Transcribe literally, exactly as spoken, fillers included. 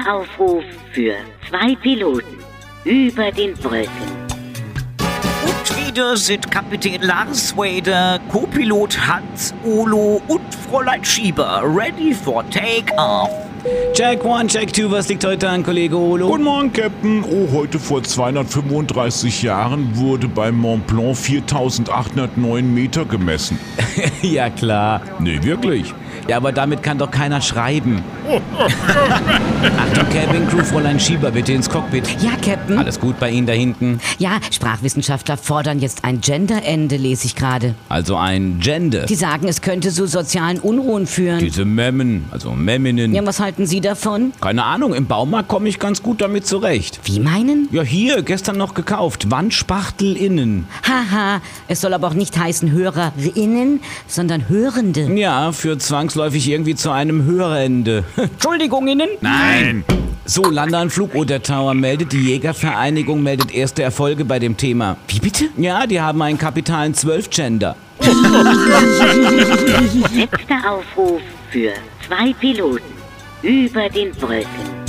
Letzter Aufruf für zwei Piloten über den Brücken. Und wieder sind Kapitän Lars Wader, Co-Pilot Hans Olo und Fräulein Schieber ready for take-off. Check one, check two, was liegt heute an, Kollege Olo? Guten Morgen, Captain. Oh, heute vor zweihundertfünfunddreißig Jahren wurde beim Mont Blanc viertausendachthundertneun Meter gemessen. Ja, klar. Nee, wirklich. Ja, aber damit kann doch keiner schreiben. Achtung, Cabin Crew, Fräulein Schieber, bitte ins Cockpit. Ja, Captain. Alles gut bei Ihnen da hinten? Ja, Sprachwissenschaftler fordern jetzt ein Genderende, lese ich gerade. Also ein Gender. Die sagen, es könnte zu sozialen Unruhen führen. Diese Memmen, also Memminnen. Ja, was halten Sie davon? Keine Ahnung, im Baumarkt komme ich ganz gut damit zurecht. Wie meinen? Ja, hier, gestern noch gekauft. Wandspachtel innen. Haha, es soll aber auch nicht heißen HörerInnen, sondern Hörende. Ja, für zwangsläufig irgendwie zu einem Hörende. Entschuldigung, Innen? Nein. So, Lande an Flugoder Tower meldet, die Jägervereinigung meldet erste Erfolge bei dem Thema. Wie bitte? Ja, die haben einen kapitalen zwölf-Gender. Letzter Aufruf für zwei Piloten über den Brücken.